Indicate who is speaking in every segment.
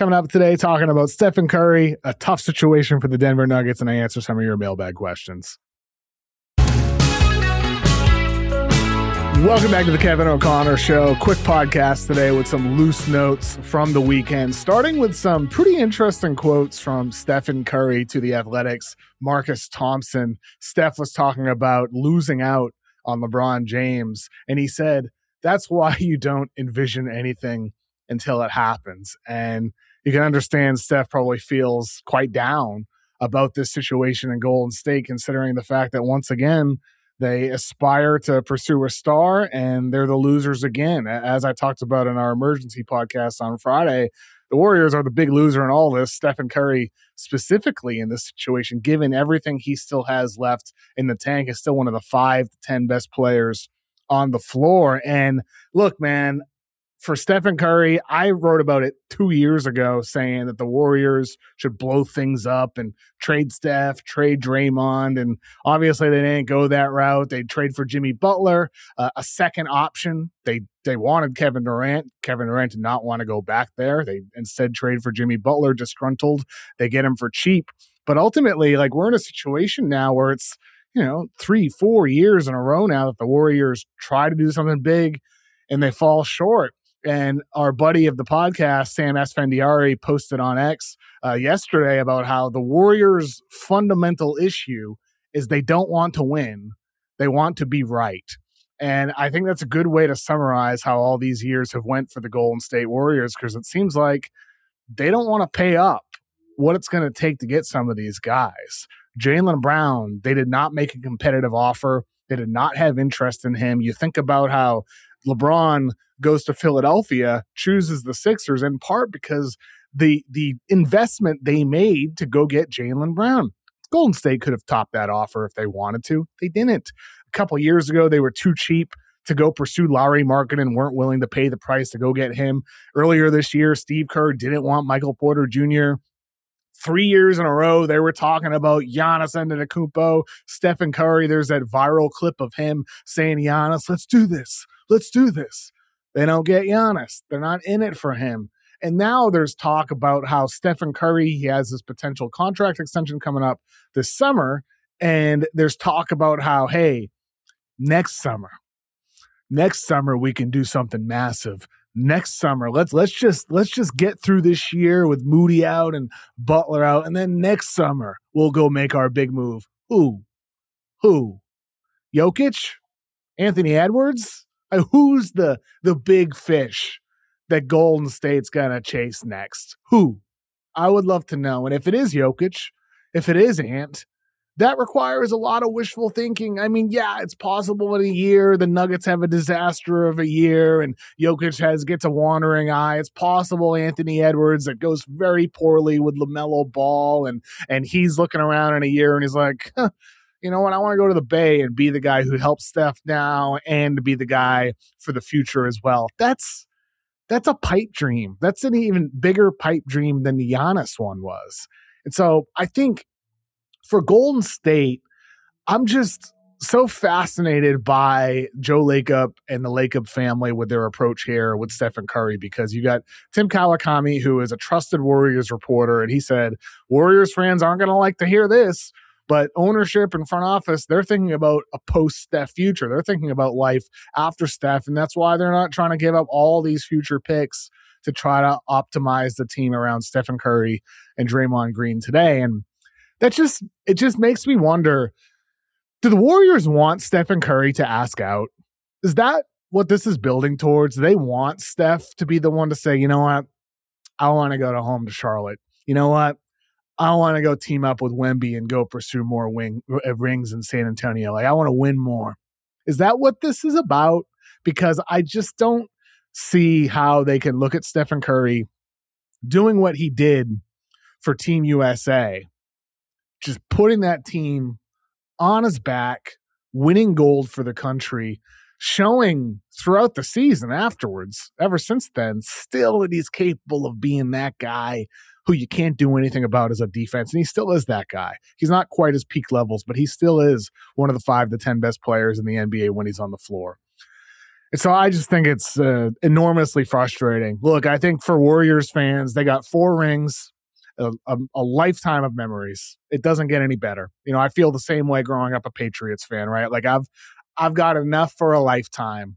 Speaker 1: Coming up today, talking about Stephen Curry, a tough situation for the Denver Nuggets, and I answer some of your mailbag questions. Welcome back to the Kevin O'Connor Show. Quick podcast today with some loose notes from the weekend, starting with some pretty interesting quotes from Stephen Curry to the Athletics' Marcus Thompson. Steph was talking about losing out on LeBron James, and he said, that's why you don't envision anything until it happens. And you can understand Steph probably feels quite down about this situation in Golden State, considering the fact that once again, they aspire to pursue a star, and they're the losers again. As I talked about in our emergency podcast on Friday, the Warriors are the big loser in all this. Stephen Curry, specifically in this situation, given everything he still has left in the tank, is still one of the 5 to 10 best players on the floor. And look, man, for Stephen Curry, I wrote about it 2 years ago saying that the Warriors should blow things up and trade Steph, trade Draymond, and obviously they didn't go that route. They'd trade for Jimmy Butler, a second option. They wanted Kevin Durant. Kevin Durant did not want to go back there. They instead trade for Jimmy Butler, disgruntled. They get him for cheap. But ultimately, like, we're in a situation now where it's, 3-4 years in a row now that the Warriors try to do something big and they fall short. And our buddy of the podcast, Sam Esfandiari, posted on X yesterday about how the Warriors' fundamental issue is they don't want to win. They want to be right. And I think that's a good way to summarize how all these years have went for the Golden State Warriors, because it seems like they don't want to pay up what it's going to take to get some of these guys. Jaylen Brown, they did not make a competitive offer. They did not have interest in him. You think about how LeBron goes to Philadelphia, chooses the Sixers, in part because the investment they made to go get Jaylen Brown. Golden State could have topped that offer if they wanted to. They didn't. A couple of years ago, they were too cheap to go pursue Lauri Markkanen and weren't willing to pay the price to go get him. Earlier this year, Steve Kerr didn't want Michael Porter Jr. 3 years in a row, they were talking about Giannis Antetokounmpo, Stephen Curry. There's that viral clip of him saying, Giannis, let's do this. Let's do this. They don't get Giannis. They're not in it for him. And now there's talk about how Stephen Curry, he has this potential contract extension coming up this summer. And there's talk about how, hey, next summer we can do something massive. Next summer, let's just get through this year with Moody out and Butler out, and then next summer we'll go make our big move. Who? Jokic? Anthony Edwards? Who's the big fish that Golden State's gonna chase next? Who? I would love to know. And if it is Jokic, if it is Ant, that requires a lot of wishful thinking. I mean, yeah, it's possible in a year the Nuggets have a disaster of a year and Jokic gets a wandering eye. It's possible Anthony Edwards, that goes very poorly with LaMelo Ball, and he's looking around in a year and he's like, you know what, I want to go to the Bay and be the guy who helps Steph now and to be the guy for the future as well. That's a pipe dream. That's an even bigger pipe dream than the Giannis one was. And so I think for Golden State, I'm just so fascinated by Joe Lacob and the Lacob family with their approach here with Stephen Curry, because you got Tim Kawakami, who is a trusted Warriors reporter, and he said, Warriors fans aren't going to like to hear this, but ownership and front office, they're thinking about a post-Steph future. They're thinking about life after Steph, and that's why they're not trying to give up all these future picks to try to optimize the team around Stephen Curry and Draymond Green today. And it just makes me wonder, do the Warriors want Stephen Curry to ask out? Is that what this is building towards? Do they want Steph to be the one to say, you know what, I want to go home to Charlotte. You know what? I want to go team up with Wemby and go pursue more rings in San Antonio. Like, I want to win more. Is that what this is about? Because I just don't see how they can look at Stephen Curry doing what he did for Team USA, just putting that team on his back, winning gold for the country, showing throughout the season afterwards, ever since then, still that he's capable of being that guy who you can't do anything about as a defense. And he still is that guy. He's not quite his peak levels, but he still is one of the 5 to 10 best players in the NBA when he's on the floor. And so I just think it's enormously frustrating. Look, I think for Warriors fans, they got 4 rings, a lifetime of memories. It doesn't get any better. I feel the same way growing up a Patriots fan, right? Like I've got enough for a lifetime.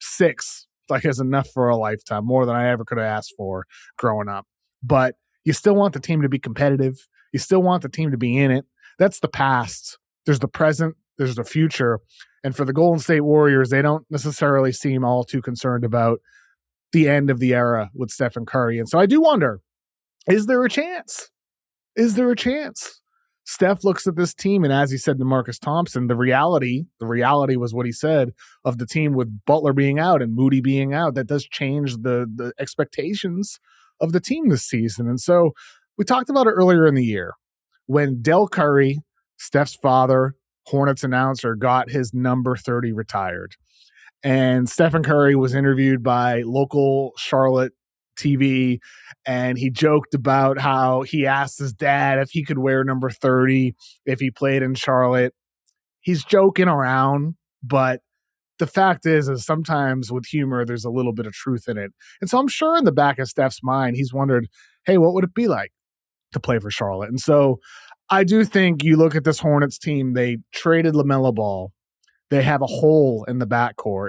Speaker 1: 6 is enough for a lifetime, more than I ever could have asked for growing up. But you still want the team to be competitive. You still want the team to be in it. That's the past. There's the present. There's the future. And for the Golden State Warriors, they don't necessarily seem all too concerned about the end of the era with Stephen Curry. And so I do wonder, is there a chance? Is there a chance? Steph looks at this team, and as he said to Marcus Thompson, the reality was what he said of the team with Butler being out and Moody being out. That does change the expectations of the team this season. And so we talked about it earlier in the year when Del Curry, Steph's father, Hornets announcer, got his number 30 retired. And Stephen Curry was interviewed by local Charlotte TV, and he joked about how he asked his dad if he could wear number 30 if he played in Charlotte. He's joking around, but the fact is sometimes with humor, there's a little bit of truth in it. And so I'm sure in the back of Steph's mind, he's wondered, hey, what would it be like to play for Charlotte? And so I do think you look at this Hornets team, they traded LaMelo Ball. They have a hole in the backcourt.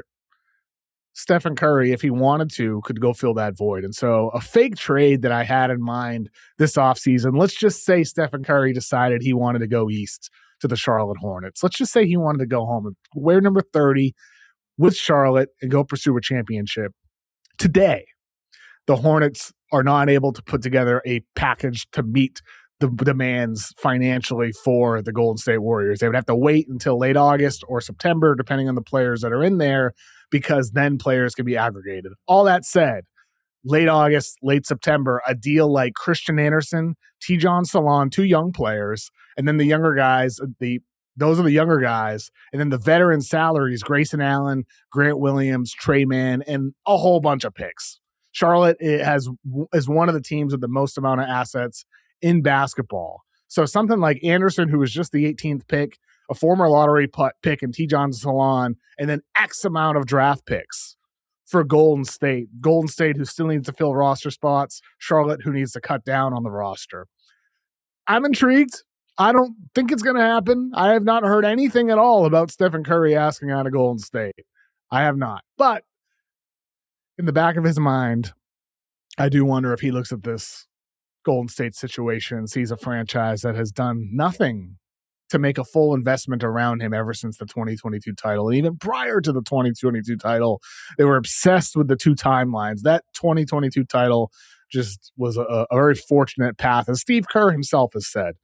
Speaker 1: Stephen Curry, if he wanted to, could go fill that void. And so a fake trade that I had in mind this offseason, let's just say Stephen Curry decided he wanted to go east to the Charlotte Hornets. Let's just say he wanted to go home and wear number 30 with Charlotte and go pursue a championship. Today, the Hornets are not able to put together a package to meet the demands financially for the Golden State Warriors. They would have to wait until late August or September, depending on the players that are in there, because then players can be aggregated. All that said, late August, late September, a deal like Christian Anderson, Tidjane Salaün, 2 young players, and then the younger guys, those are the younger guys, and then the veteran salaries, Grayson Allen, Grant Williams, Trey Mann, and a whole bunch of picks. Charlotte is one of the teams with the most amount of assets in basketball. So something like Anderson, who was just the 18th pick, a former lottery pick in Tidjane Salaün, and then X amount of draft picks for Golden State. Golden State, who still needs to fill roster spots. Charlotte, who needs to cut down on the roster. I'm intrigued. I don't think it's going to happen. I have not heard anything at all about Stephen Curry asking out of Golden State. I have not. But in the back of his mind, I do wonder if he looks at this Golden State situation and sees a franchise that has done nothing to make a full investment around him ever since the 2022 title. And even prior to the 2022 title, they were obsessed with the 2 timelines. That 2022 title just was a very fortunate path. As Steve Kerr himself has said,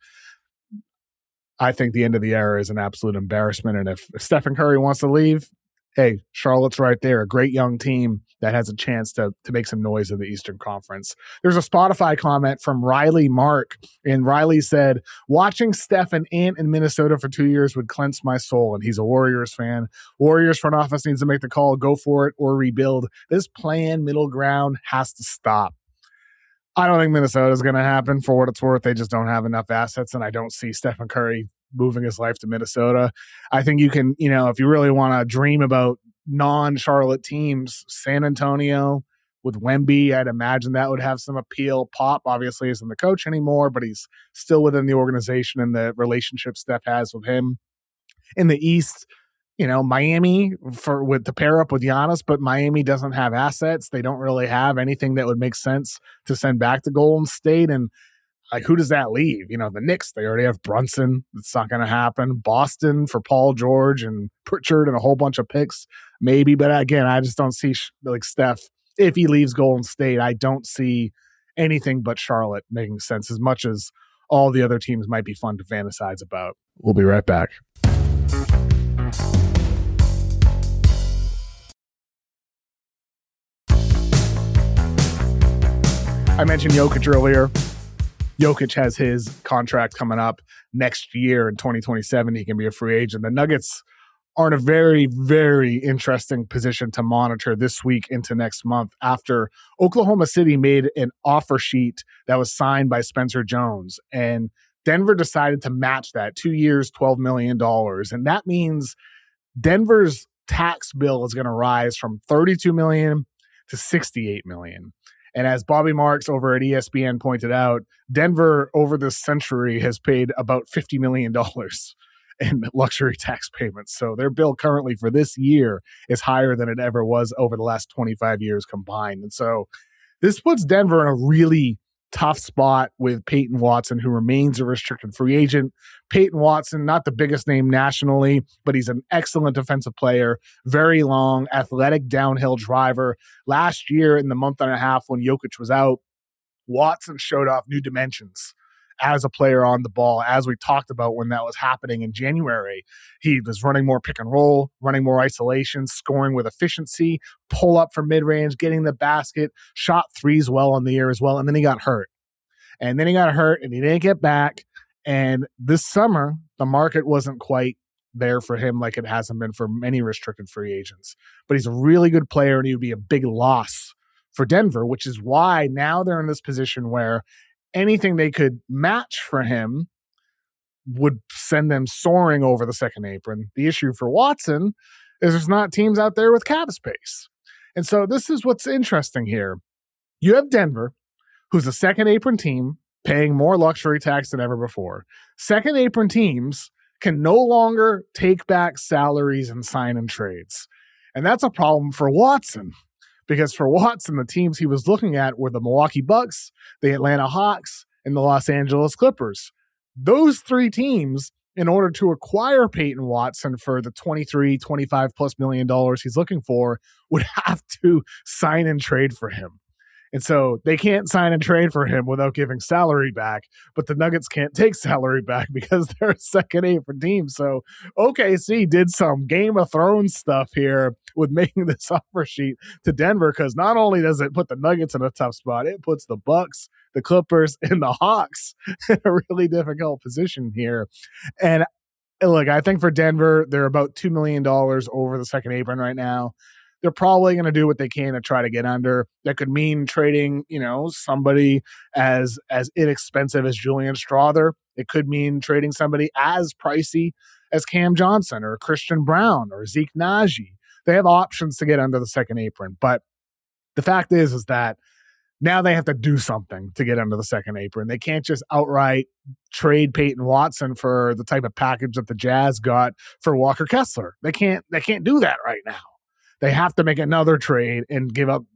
Speaker 1: I think the end of the era is an absolute embarrassment. And if Stephen Curry wants to leave, hey, Charlotte's right there, a great young team that has a chance to make some noise in the Eastern Conference. There's a Spotify comment from Riley Mark, and Riley said, watching Steph and Ant in Minnesota for 2 years would cleanse my soul, and he's a Warriors fan. Warriors front office needs to make the call, go for it, or rebuild. This plan middle ground has to stop. I don't think Minnesota is going to happen. For what it's worth, they just don't have enough assets, and I don't see Stephen Curry moving his life to Minnesota. I think you can, if you really want to dream about non-Charlotte teams, San Antonio with Wemby, I'd imagine that would have some appeal. Pop obviously isn't the coach anymore, but he's still within the organization and the relationship Steph has with him. In the East, Miami to pair up with Giannis, but Miami doesn't have assets. They don't really have anything that would make sense to send back to Golden State. And who does that leave? The Knicks, they already have Brunson. That's not going to happen. Boston for Paul George and Pritchard and a whole bunch of picks, maybe. But again, I just don't see Steph. If he leaves Golden State, I don't see anything but Charlotte making sense, as much as all the other teams might be fun to fantasize about. We'll be right back. I mentioned Jokic earlier. Jokic has his contract coming up next year in 2027. He can be a free agent. The Nuggets are in a very, very interesting position to monitor this week into next month after Oklahoma City made an offer sheet that was signed by Spencer Jones. And Denver decided to match that 2 years, $12 million. And that means Denver's tax bill is going to rise from $32 million to $68 million. And as Bobby Marks over at ESPN pointed out, Denver over this century has paid about $50 million in luxury tax payments. So their bill currently for this year is higher than it ever was over the last 25 years combined. And so this puts Denver in a really tough spot with Peyton Watson, who remains a restricted free agent. Peyton Watson, not the biggest name nationally, but he's an excellent defensive player, very long, athletic downhill driver. Last year, in the month and a half when Jokic was out, Watson showed off new dimensions as a player on the ball, as we talked about when that was happening in January. He was running more pick and roll, running more isolation, scoring with efficiency, pull up from mid-range, getting the basket, shot threes well on the year as well, and then he got hurt. And then he got hurt, and he didn't get back. And this summer, the market wasn't quite there for him like it hasn't been for many restricted free agents. But he's a really good player, and he would be a big loss for Denver, which is why now they're in this position where anything they could match for him would send them soaring over the second apron. The issue for Watson is there's not teams out there with cap space. And so this is what's interesting here. You have Denver, who's a second apron team, paying more luxury tax than ever before. Second apron teams can no longer take back salaries and sign in trades. And that's a problem for Watson. Because for Watson, the teams he was looking at were the Milwaukee Bucks, the Atlanta Hawks, and the Los Angeles Clippers. Those three teams, in order to acquire Peyton Watson for the $25+ million he's looking for, would have to sign and trade for him. And so they can't sign and trade for him without giving salary back, but the Nuggets can't take salary back because they're a second apron team. So OKC did some Game of Thrones stuff here with making this offer sheet to Denver, because not only does it put the Nuggets in a tough spot, it puts the Bucks, the Clippers, and the Hawks in a really difficult position here. And look, I think for Denver, they're about $2 million over the second apron right now. They're probably going to do what they can to try to get under. That could mean trading, somebody as inexpensive as Julian Strawther. It could mean trading somebody as pricey as Cam Johnson or Christian Brown or Zeke Naji. They have options to get under the second apron. But the fact is that now they have to do something to get under the second apron. They can't just outright trade Peyton Watson for the type of package that the Jazz got for Walker Kessler. They can't do that right now. They have to make another trade and give up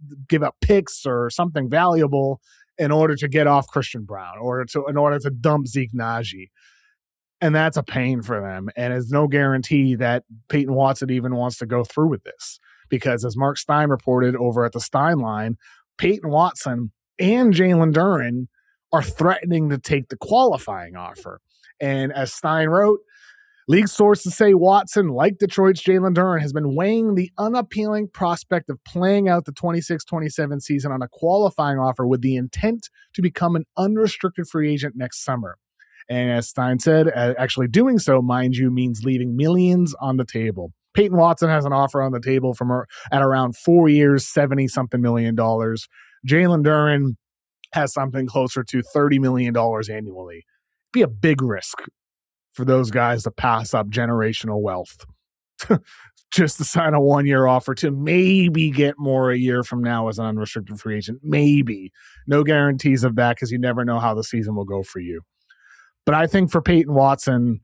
Speaker 1: picks or something valuable in order to get off Christian Brown or in order to dump Zeke Naji. And that's a pain for them. And there's no guarantee that Peyton Watson even wants to go through with this, because as Mark Stein reported over at the Stein Line, Peyton Watson and Jalen Duren are threatening to take the qualifying offer. And as Stein wrote, league sources say Watson, like Detroit's Jalen Duren, has been weighing the unappealing prospect of playing out the 26-27 season on a qualifying offer with the intent to become an unrestricted free agent next summer. And as Stein said, actually doing so, mind you, means leaving millions on the table. Peyton Watson has an offer on the table at around 4 years, $70-something million. Jalen Duren has something closer to $30 million annually. It'd be a big risk for those guys to pass up generational wealth just to sign a 1-year offer to maybe get more a year from now as an unrestricted free agent. Maybe. No guarantees of that, because you never know how the season will go for you. But I think for Peyton Watson,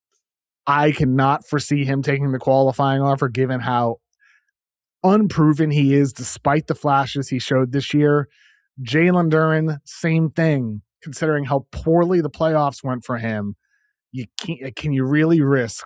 Speaker 1: I cannot foresee him taking the qualifying offer given how unproven he is despite the flashes he showed this year. Jalen Duren, same thing, considering how poorly the playoffs went for him. Can you really risk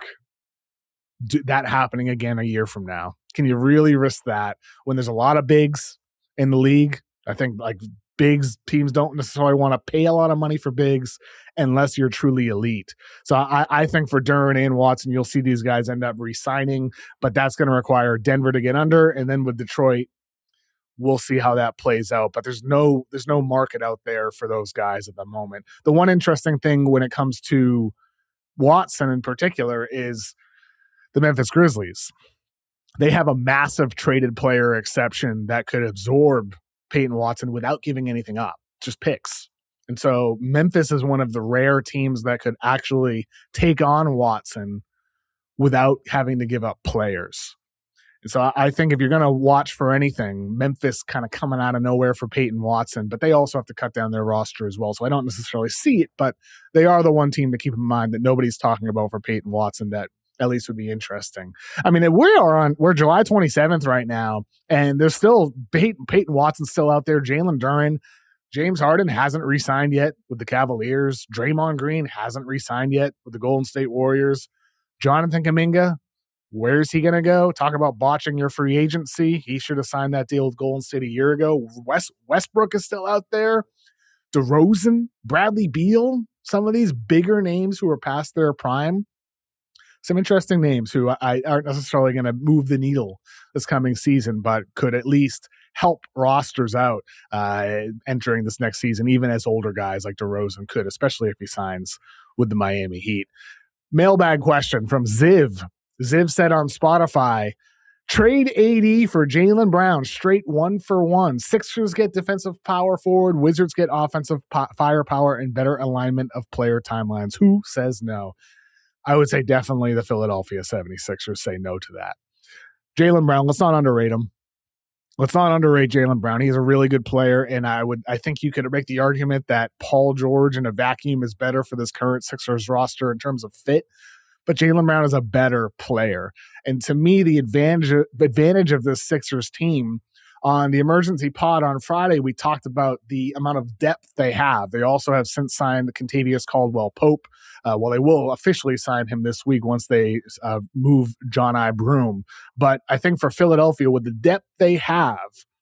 Speaker 1: that happening again a year from now? Can you really risk that when there's a lot of bigs in the league? I think bigs teams don't necessarily want to pay a lot of money for bigs unless you're truly elite. So I think for Duren and Watson, you'll see these guys end up re-signing, but that's going to require Denver to get under. And then with Detroit, we'll see how that plays out. But there's no market out there for those guys at the moment. The one interesting thing when it comes to Watson in particular is the Memphis Grizzlies. They have a massive traded player exception that could absorb Peyton Watson without giving anything up, just picks. And so Memphis is one of the rare teams that could actually take on Watson without having to give up players. And so I think if you're going to watch for anything, Memphis kind of coming out of nowhere for Peyton Watson, but they also have to cut down their roster as well. So I don't necessarily see it, but they are the one team to keep in mind that nobody's talking about for Peyton Watson that at least would be interesting. I mean, we're July 27th right now, and there's still Peyton Watson's still out there. Jalen Duren, James Harden hasn't re-signed yet with the Cavaliers. Draymond Green hasn't re-signed yet with the Golden State Warriors. Jonathan Kuminga, where's he going to go? Talk about botching your free agency. He should have signed that deal with Golden State a year ago. Westbrook is still out there. DeRozan, Bradley Beal, some of these bigger names who are past their prime. Some interesting names who aren't necessarily going to move the needle this coming season, but could at least help rosters out entering this next season, even as older guys like DeRozan could, especially if he signs with the Miami Heat. Mailbag question from Ziv. Ziv said on Spotify, trade AD for Jaylen Brown, straight 1-for-1. Sixers get defensive power forward. Wizards get offensive firepower and better alignment of player timelines. Who says no? I would say definitely the Philadelphia 76ers say no to that. Jaylen Brown, let's not underrate him. Let's not underrate Jaylen Brown. He's a really good player, and I think you could make the argument that Paul George in a vacuum is better for this current Sixers roster in terms of fit. But Jaylen Brown is a better player. And to me, the advantage of this Sixers team, on the emergency pod on Friday, we talked about the amount of depth they have. They also have since signed Kentavious Caldwell-Pope. Well, they will officially sign him this week once they move John I. Broome. But I think for Philadelphia, with the depth they have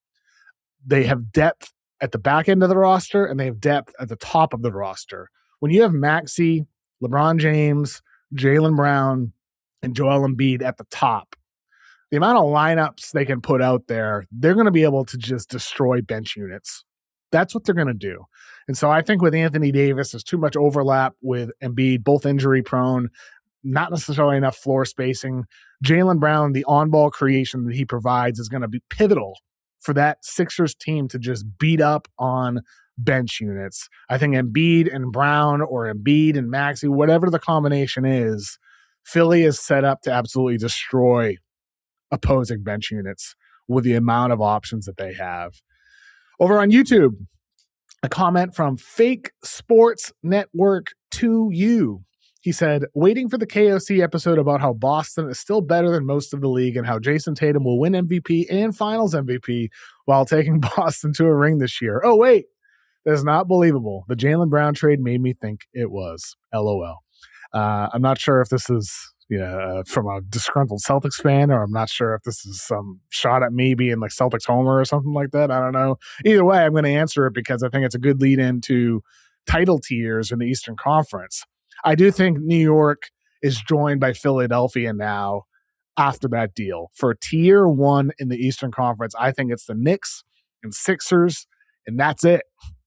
Speaker 1: depth at the back end of the roster, and they have depth at the top of the roster. When you have Maxey, LeBron James, Jaylen Brown, and Joel Embiid at the top, the amount of lineups they can put out there, they're going to be able to just destroy bench units. That's what they're going to do. And so I think with Anthony Davis, there's too much overlap with Embiid, both injury prone, not necessarily enough floor spacing. Jaylen Brown, the on-ball creation that he provides is going to be pivotal for that Sixers team to just beat up on bench units. I think Embiid and Brown, or Embiid and Maxey, whatever the combination is, Philly is set up to absolutely destroy opposing bench units with the amount of options that they have. Over on YouTube, a comment from Fake Sports Network to you. He said, waiting for the KOC episode about how Boston is still better than most of the league and how Jason Tatum will win MVP and Finals MVP while taking Boston to a ring this year. Oh, wait, that's not believable. The Jaylen Brown trade made me think it was. LOL. I'm not sure if this is from a disgruntled Celtics fan, or I'm not sure if this is some shot at me being like Celtics homer or something like that. I don't know. Either way, I'm going to answer it because I think it's a good lead into title tiers in the Eastern Conference. I do think New York is joined by Philadelphia now after that deal. For tier one in the Eastern Conference, I think it's the Knicks and Sixers, and that's it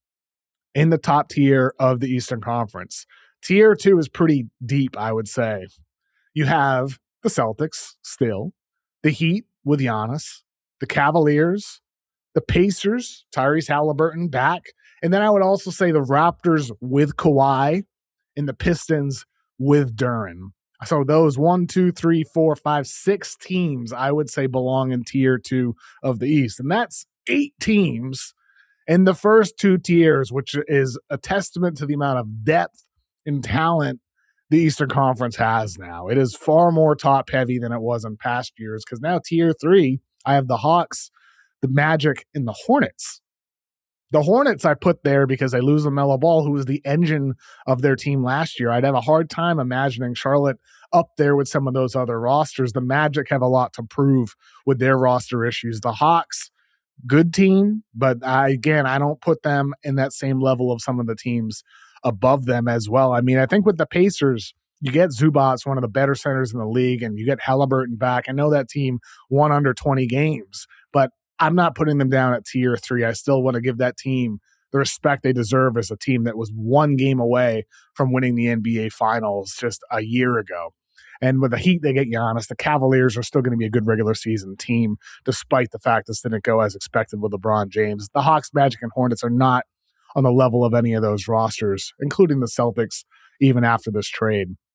Speaker 1: in the top tier of the Eastern Conference. Tier two is pretty deep, I would say. You have the Celtics still, the Heat with Giannis, the Cavaliers, the Pacers, Tyrese Halliburton back, and then I would also say the Raptors with Kawhi and the Pistons with Duren. So those 1, 2, 3, 4, 5, 6 teams I would say belong in tier two of the East. And that's 8 teams in the first 2 tiers, which is a testament to the amount of depth and talent the Eastern Conference has now. It is far more top heavy than it was in past years, because now tier 3, I have the Hawks, the Magic, and the Hornets. The Hornets I put there because they lose LaMelo Ball, who was the engine of their team last year. I'd have a hard time imagining Charlotte up there with some of those other rosters. The Magic have a lot to prove with their roster issues. The Hawks, good team, but I don't put them in that same level of some of the teams above them as well. I mean, I think with the Pacers, you get Zubac, one of the better centers in the league, and you get Halliburton back. I know that team won under 20 games, but I'm not putting them down at tier 3. I still want to give that team the respect they deserve as a team that was 1 game away from winning the NBA Finals just a year ago. And with the Heat, they get Giannis. The Cavaliers are still going to be a good regular season team, despite the fact this didn't go as expected with LeBron James. The Hawks, Magic, and Hornets are not on the level of any of those rosters, including the Celtics, even after this trade.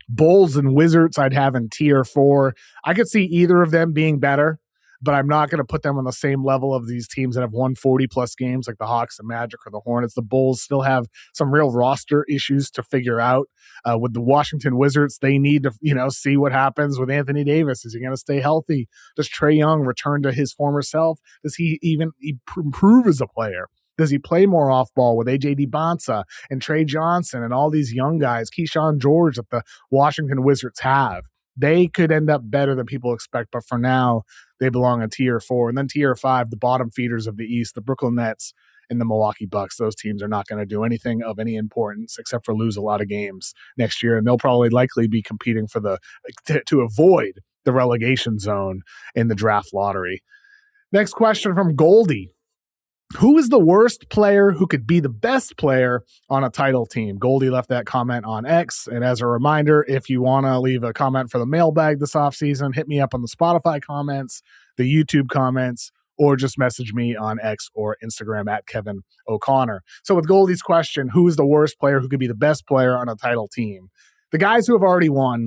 Speaker 1: Bulls and Wizards I'd have in tier 4. I could see either of them being better, but I'm not going to put them on the same level of these teams that have won 40-plus games like the Hawks, the Magic, or the Hornets. The Bulls still have some real roster issues to figure out. With the Washington Wizards, they need to see what happens with Anthony Davis. Is he going to stay healthy? Does Trae Young return to his former self? Does he even improve as a player? Does he play more off ball with A.J. DeBonsa and Trey Johnson and all these young guys, Keyshawn George, that the Washington Wizards have? They could end up better than people expect, but for now, they belong in tier 4. And then tier 5, the bottom feeders of the East, the Brooklyn Nets and the Milwaukee Bucks. Those teams are not going to do anything of any importance except for lose a lot of games next year, and they'll probably likely be competing for to avoid the relegation zone in the draft lottery. Next question from Goldie. Who is the worst player who could be the best player on a title team? Goldie left that comment on X. And as a reminder, if you want to leave a comment for the mailbag this offseason, hit me up on the Spotify comments, the YouTube comments, or just message me on X or Instagram at Kevin O'Connor. So with Goldie's question, who is the worst player who could be the best player on a title team? The guys who have already won,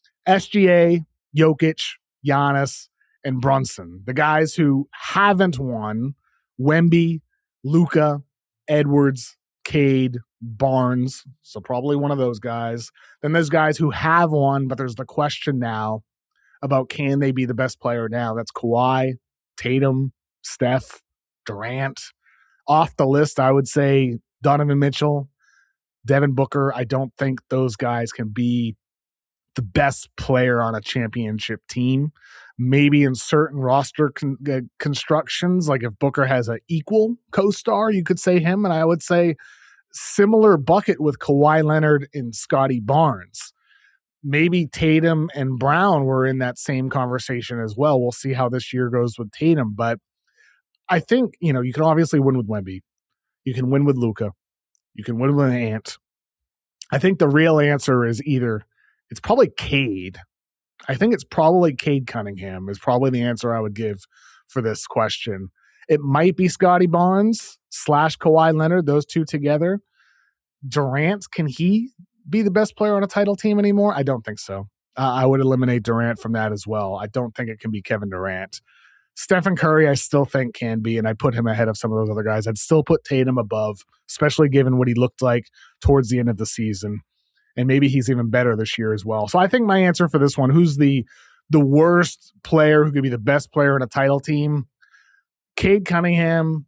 Speaker 1: SGA, Jokic, Giannis, and Brunson. The guys who haven't won, Wemby, Luka, Edwards, Cade, Barnes. So probably one of those guys. Then there's guys who have won, but there's the question now about can they be the best player now? That's Kawhi, Tatum, Steph, Durant. Off the list, I would say Donovan Mitchell, Devin Booker. I don't think those guys can be the best player on a championship team. Maybe in certain roster constructions, like if Booker has an equal co-star, you could say him. And I would say similar bucket with Kawhi Leonard and Scotty Barnes. Maybe Tatum and Brown were in that same conversation as well. We'll see how this year goes with Tatum. But I think, you can obviously win with Wemby. You can win with Luka. You can win with Ant. I think the real answer is it's probably Cade. I think it's probably Cade Cunningham is probably the answer I would give for this question. It might be Scotty Barnes / Kawhi Leonard, those two together. Durant, can he be the best player on a title team anymore? I don't think so. I would eliminate Durant from that as well. I don't think it can be Kevin Durant. Stephen Curry, I still think can be, and I'd put him ahead of some of those other guys. I'd still put Tatum above, especially given what he looked like towards the end of the season. And maybe he's even better this year as well. So I think my answer for this one, who's the worst player who could be the best player in a title team? Cade Cunningham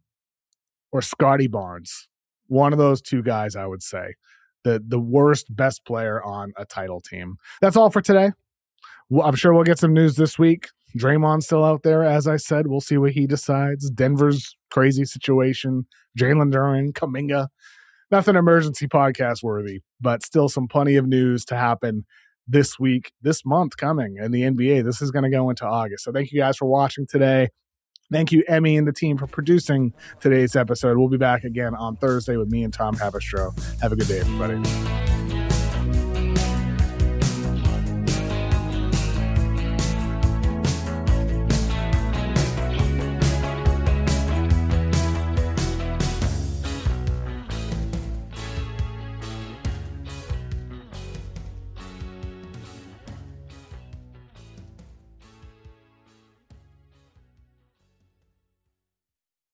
Speaker 1: or Scotty Barnes. One of those two guys, I would say. The worst, best player on a title team. That's all for today. I'm sure we'll get some news this week. Draymond's still out there, as I said. We'll see what he decides. Denver's crazy situation. Jalen Duren, Kuminga. Nothing emergency podcast worthy, but still some plenty of news to happen this week, this month coming in the NBA. This is going to go into August. So thank you guys for watching today. Thank you, Emmy and the team, for producing today's episode. We'll be back again on Thursday with me and Tom Haberstroh. Have a good day, everybody.